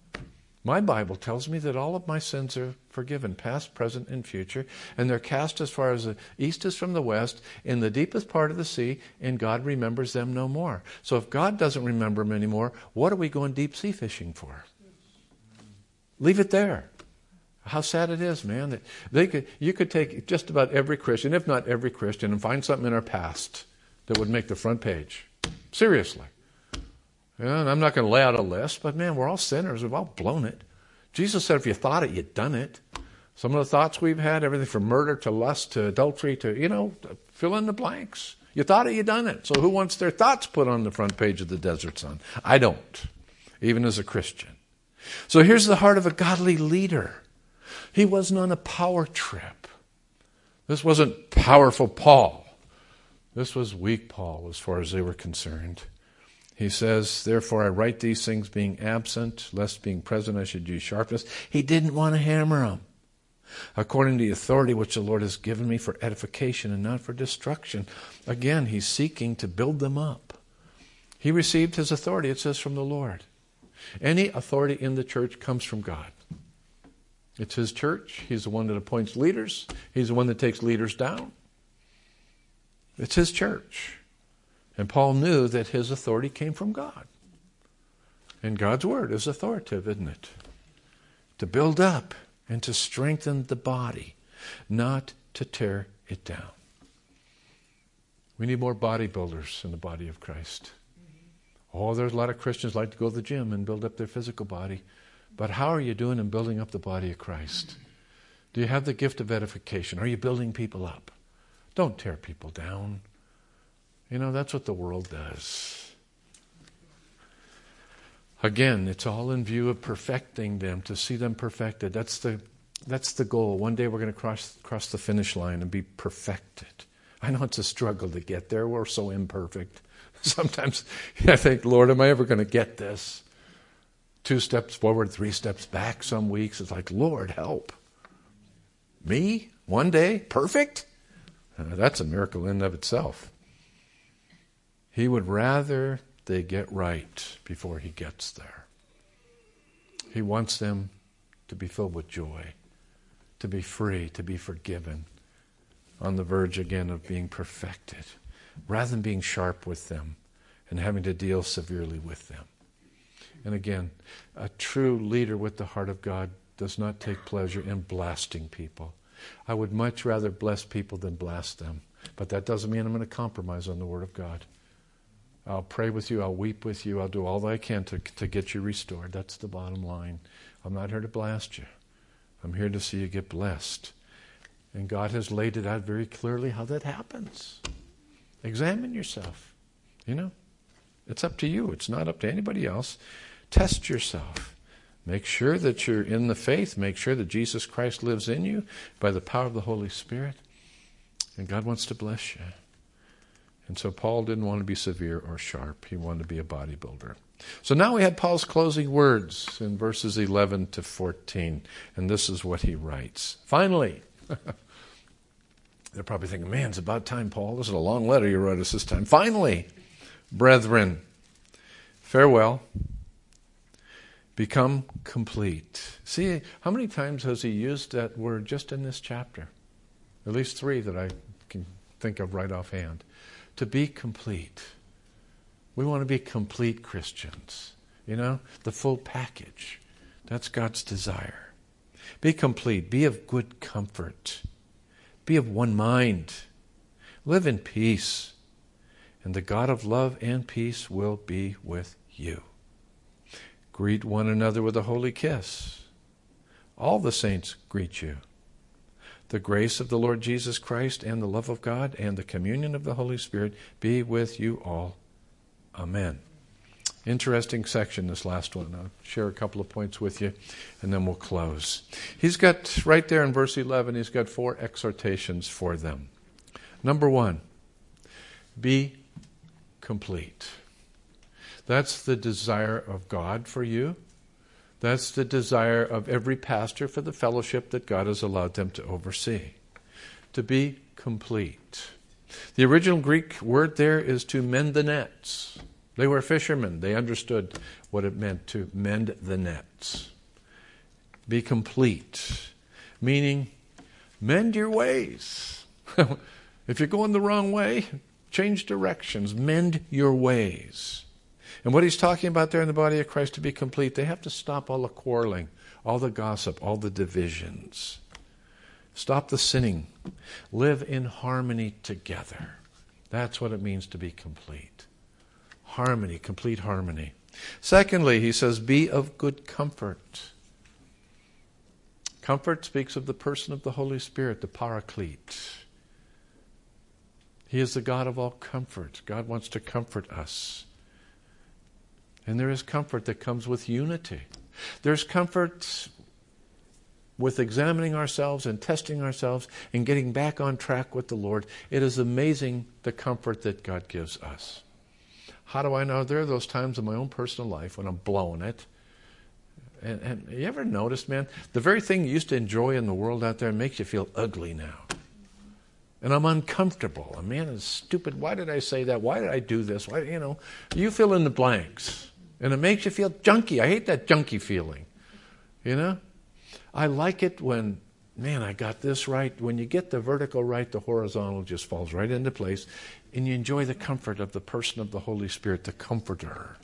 My Bible tells me that all of my sins are forgiven, past, present, and future, and they're cast as far as the east is from the west, in the deepest part of the sea, and God remembers them no more. So if God doesn't remember them anymore, what are we going deep sea fishing for? Leave it there. How sad it is, man, that they could, you could take just about every Christian, if not every Christian, and find something in our past that would make the front page. Seriously. Yeah, and I'm not going to lay out a list, but man, we're all sinners. We've all blown it. Jesus said if you thought it, you'd done it. Some of the thoughts we've had, everything from murder to lust to adultery to, you know, fill in the blanks. You thought it, you done it. So who wants their thoughts put on the front page of the Desert Sun? I don't, even as a Christian. So here's the heart of a godly leader. He wasn't on a power trip. This wasn't powerful Paul. This was weak Paul as far as they were concerned. He says, therefore I write these things being absent, lest being present I should use sharpness. He didn't want to hammer them. According to the authority which the Lord has given me for edification and not for destruction. Again, he's seeking to build them up. He received his authority, it says, from the Lord. Any authority in the church comes from God. It's his church. He's the one that appoints leaders. He's the one that takes leaders down. It's his church. And Paul knew that his authority came from God. And God's word is authoritative, isn't it? To build up and to strengthen the body, not to tear it down. We need more bodybuilders in the body of Christ. Oh, there's a lot of Christians like to go to the gym and build up their physical body. But how are you doing in building up the body of Christ? Do you have the gift of edification? Are you building people up? Don't tear people down. You know, that's what the world does. Again, it's all in view of perfecting them, to see them perfected. That's the that's the goal. One day we're going to cross cross the finish line and be perfected. I know it's a struggle to get there. We're so imperfect. Sometimes I think, Lord, am I ever going to get this? Two steps forward, three steps back some weeks. It's like, Lord, help. Me? One day? Perfect? Uh, that's a miracle in and of itself. He would rather they get right before he gets there. He wants them to be filled with joy, to be free, to be forgiven, on the verge again of being perfected, rather than being sharp with them and having to deal severely with them. And again, a true leader with the heart of God does not take pleasure in blasting people. I would much rather bless people than blast them. But that doesn't mean I'm going to compromise on the Word of God. I'll pray with you, I'll weep with you, I'll do all that I can to, to get you restored. That's the bottom line. I'm not here to blast you. I'm here to see you get blessed. And God has laid it out very clearly how that happens. Examine yourself. You know, it's up to you. It's not up to anybody else. Test yourself. Make sure that you're in the faith. Make sure that Jesus Christ lives in you by the power of the Holy Spirit. And God wants to bless you. And so Paul didn't want to be severe or sharp. He wanted to be a bodybuilder. So now we had Paul's closing words in verses eleven to fourteen. And this is what he writes. Finally, they're probably thinking, man, it's about time, Paul. This is a long letter you wrote us this time. Finally, brethren, farewell. Become complete. See, how many times has he used that word just in this chapter? At least three that I can think of right offhand. To be complete. We want to be complete Christians. You know, the full package. That's God's desire. Be complete. Be of good comfort. Be of one mind. Live in peace. And the God of love and peace will be with you. Greet one another with a holy kiss. All the saints greet you. The grace of the Lord Jesus Christ and the love of God and the communion of the Holy Spirit be with you all. Amen. Interesting section, this last one. I'll share a couple of points with you, and then we'll close. He's got, right there in verse eleven, he's got four exhortations for them. Number one, be complete. That's the desire of God for you. That's the desire of every pastor for the fellowship that God has allowed them to oversee. To be complete. The original Greek word there is to mend the nets. They were fishermen. They understood what it meant to mend the nets. Be complete. Meaning, mend your ways. If you're going the wrong way, change directions. Mend your ways. And what he's talking about there in the body of Christ, to be complete, they have to stop all the quarreling, all the gossip, all the divisions. Stop the sinning. Live in harmony together. That's what it means to be complete. Harmony, complete harmony. Secondly, he says, be of good comfort. Comfort speaks of the person of the Holy Spirit, the Paraclete. He is the God of all comfort. God wants to comfort us. And there is comfort that comes with unity. There's comfort with examining ourselves and testing ourselves and getting back on track with the Lord. It is amazing the comfort that God gives us. How do I know? There are those times in my own personal life when I'm blowing it. And, and you ever notice, man, the very thing you used to enjoy in the world out there makes you feel ugly now. And I'm uncomfortable. A man is stupid. Why did I say that? Why did I do this? Why, you know, you fill in the blanks. And it makes you feel junky. I hate that junky feeling. You know? I like it when, man, I got this right. When you get the vertical right, the horizontal just falls right into place. And you enjoy the comfort of the person of the Holy Spirit, the Comforter.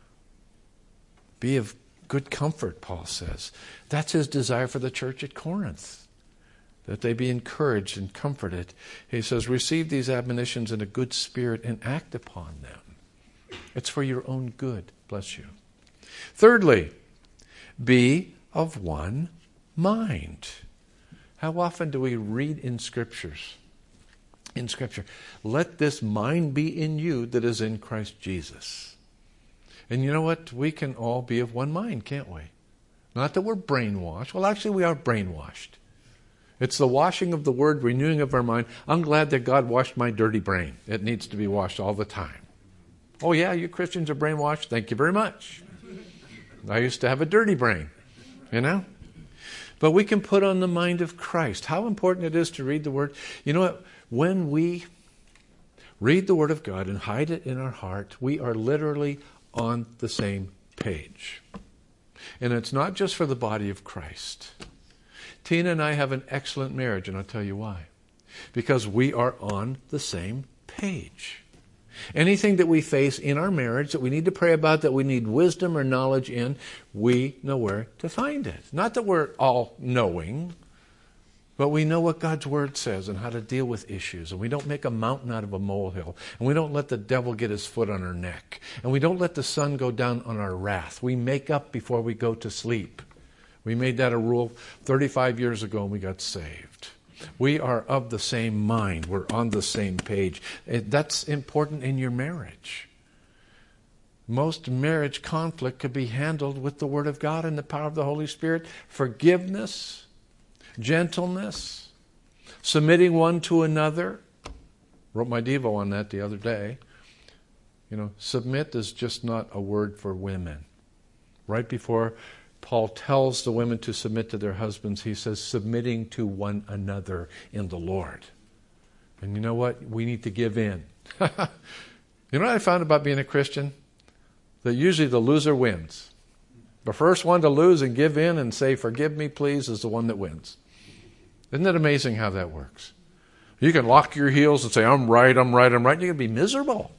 Be of good comfort, Paul says. That's his desire for the church at Corinth, that they be encouraged and comforted. He says, receive these admonitions in a good spirit and act upon them. It's for your own good. Bless you. Thirdly, be of one mind. How often do we read in Scriptures? In Scripture, let this mind be in you that is in Christ Jesus. And you know what? We can all be of one mind, can't we? Not that we're brainwashed. Well, actually, we are brainwashed. It's the washing of the Word, renewing of our mind. I'm glad that God washed my dirty brain. It needs to be washed all the time. Oh, yeah, you Christians are brainwashed? Thank you very much. I used to have a dirty brain, you know? But we can put on the mind of Christ. How important it is to read the Word. You know what? When we read the Word of God and hide it in our heart, we are literally on the same page. And it's not just for the body of Christ. Tina and I have an excellent marriage, and I'll tell you why. Because we are on the same page. Anything that we face in our marriage that we need to pray about, that we need wisdom or knowledge in, we know where to find it. Not that we're all knowing, but we know what God's Word says and how to deal with issues. And we don't make a mountain out of a molehill. And we don't let the devil get his foot on our neck. And we don't let the sun go down on our wrath. We make up before we go to sleep. We made that a rule thirty-five years ago and we got saved. We are of the same mind. We're on the same page. That's important in your marriage. Most marriage conflict could be handled with the Word of God and the power of the Holy Spirit. Forgiveness, gentleness, submitting one to another. Wrote my Devo on that the other day. You know, submit is just not a word for women. Right before Paul tells the women to submit to their husbands, he says, submitting to one another in the Lord. And you know what? We need to give in. You know what I found about being a Christian? That usually the loser wins. The first one to lose and give in and say, forgive me, please, is the one that wins. Isn't it amazing how that works? You can lock your heels and say, I'm right, I'm right, I'm right. You're going to be miserable.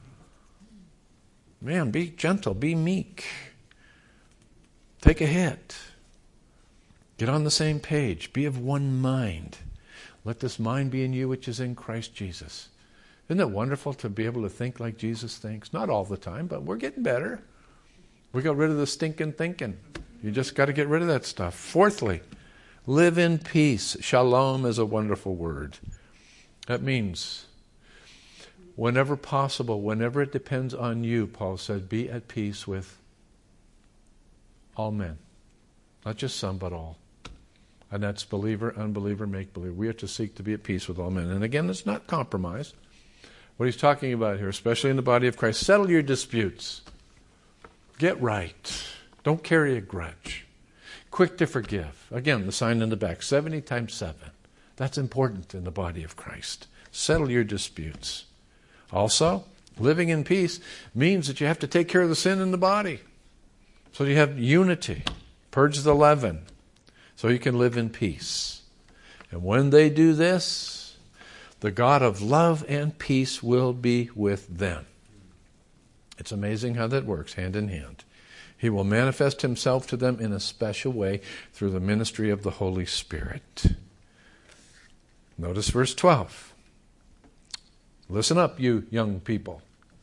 Man, be gentle, be meek. Take a hit. Get on the same page. Be of one mind. Let this mind be in you which is in Christ Jesus. Isn't it wonderful to be able to think like Jesus thinks? Not all the time, but we're getting better. We got rid of the stinking thinking. You just got to get rid of that stuff. Fourthly, live in peace. Shalom is a wonderful word. That means whenever possible, whenever it depends on you, Paul said, be at peace with all men. Not just some, but all. And that's believer, unbeliever, make-believe. We are to seek to be at peace with all men. And again, it's not compromise. What he's talking about here, especially in the body of Christ, settle your disputes. Get right. Don't carry a grudge. Quick to forgive. Again, the sign in the back, seventy times seven. That's important in the body of Christ. Settle your disputes. Also, living in peace means that you have to take care of the sin in the body. So you have unity. Purge the leaven. So you can live in peace. And when they do this, the God of love and peace will be with them. It's amazing how that works, hand in hand. He will manifest himself to them in a special way through the ministry of the Holy Spirit. Notice verse twelve. Listen up, you young people.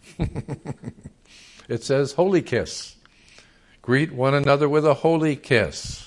It says, holy kiss. Greet one another with a holy kiss.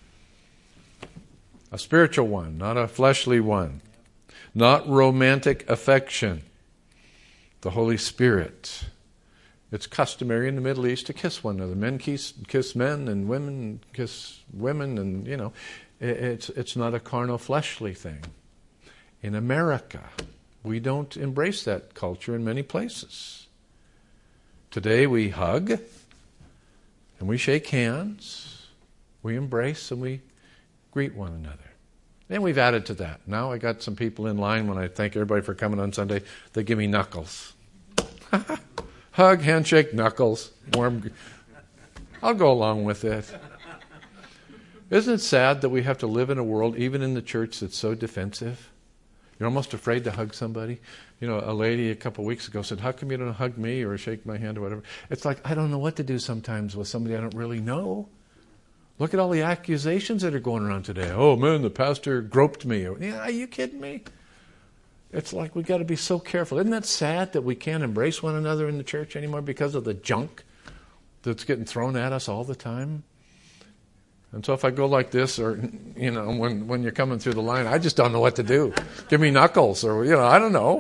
A spiritual one, not a fleshly one. Not romantic affection. The Holy Spirit. It's customary in the Middle East to kiss one another. Men kiss, kiss men, and women kiss women, and you know, it's it's not a carnal, fleshly thing. In America, we don't embrace that culture in many places. Today we hug, and we shake hands, we embrace, and we greet one another. And we've added to that. Now I got some people in line when I thank everybody for coming on Sunday. They give me knuckles. Hug, handshake, knuckles, warm. I'll go along with it. Isn't it sad that we have to live in a world, even in the church, that's so defensive? You're almost afraid to hug somebody. You know, a lady a couple of weeks ago said, how come you don't hug me or shake my hand or whatever? It's like, I don't know what to do sometimes with somebody I don't really know. Look at all the accusations that are going around today. Oh, man, the pastor groped me. Yeah, are you kidding me? It's like we got to be so careful. Isn't that sad that we can't embrace one another in the church anymore because of the junk that's getting thrown at us all the time? And so if I go like this, or, you know, when, when you're coming through the line, I just don't know what to do. Give me knuckles, or, you know, I don't know.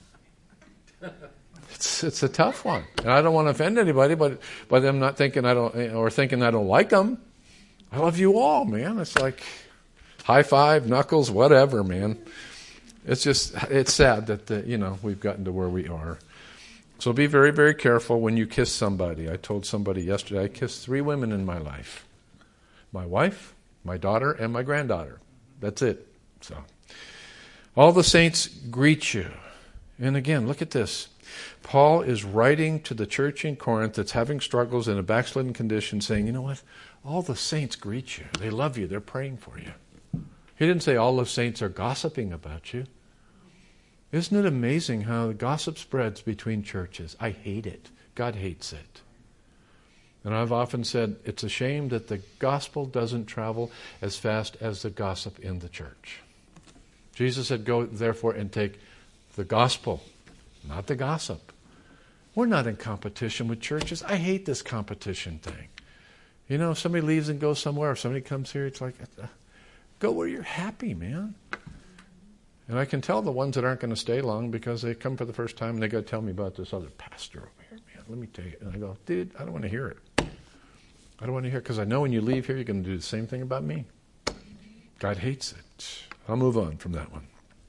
It's it's a tough one. And I don't want to offend anybody, but by them not thinking I don't, or thinking I don't like them. I love you all, man. It's like high five, knuckles, whatever, man. It's just, it's sad that, the, you know, we've gotten to where we are. So be very, very careful when you kiss somebody. I told somebody yesterday, I kissed three women in my life. My wife, my daughter, and my granddaughter. That's it. So, all the saints greet you. And again, look at this. Paul is writing to the church in Corinth that's having struggles in a backslidden condition, saying, you know what? All the saints greet you. They love you. They're praying for you. He didn't say all the saints are gossiping about you. Isn't it amazing how the gossip spreads between churches? I hate it. God hates it. And I've often said it's a shame that the gospel doesn't travel as fast as the gossip in the church. Jesus said, go therefore and take the gospel, not the gossip. We're not in competition with churches. I hate this competition thing. You know, if somebody leaves and goes somewhere, if somebody comes here, it's like, uh, go where you're happy, man. And I can tell the ones that aren't going to stay long because they come for the first time and they got to tell me about this other pastor over here, man. Let me tell you. And I go, dude, I don't want to hear it. I don't want to hear it because I know when you leave here, you're going to do the same thing about me. God hates it. I'll move on from that one.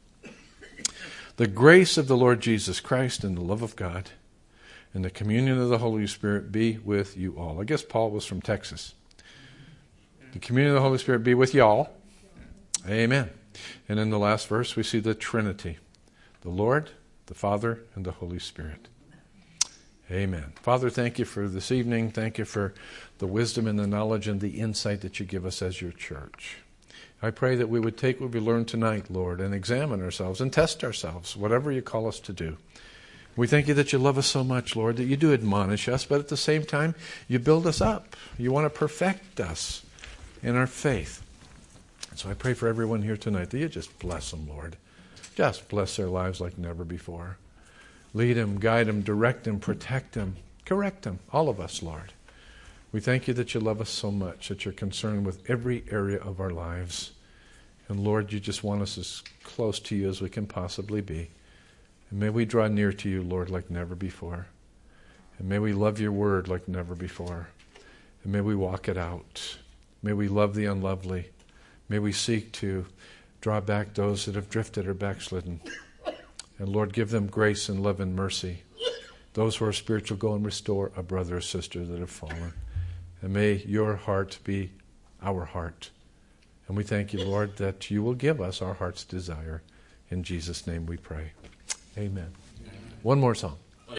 The grace of the Lord Jesus Christ and the love of God and the communion of the Holy Spirit be with you all. I guess Paul was from Texas. The communion of the Holy Spirit be with y'all. Amen. And in the last verse, we see the Trinity. The Lord, the Father, and the Holy Spirit. Amen. Father, thank you for this evening. Thank you for the wisdom and the knowledge and the insight that you give us as your church. I pray that we would take what we learned tonight, Lord, and examine ourselves and test ourselves, whatever you call us to do. We thank you that you love us so much, Lord, that you do admonish us, but at the same time, you build us up. You want to perfect us in our faith. So I pray for everyone here tonight that you just bless them, Lord. Just bless their lives like never before. Lead them, guide them, direct them, protect them, correct them, all of us, Lord. We thank you that you love us so much, that you're concerned with every area of our lives. And Lord, you just want us as close to you as we can possibly be. And may we draw near to you, Lord, like never before. And may we love your word like never before. And may we walk it out. May we love the unlovely. May we seek to draw back those that have drifted or backslidden. And Lord, give them grace and love and mercy. Those who are spiritual, go and restore a brother or sister that have fallen. And may your heart be our heart. And we thank you, Lord, that you will give us our heart's desire. In Jesus' name we pray. Amen. Amen. One more song.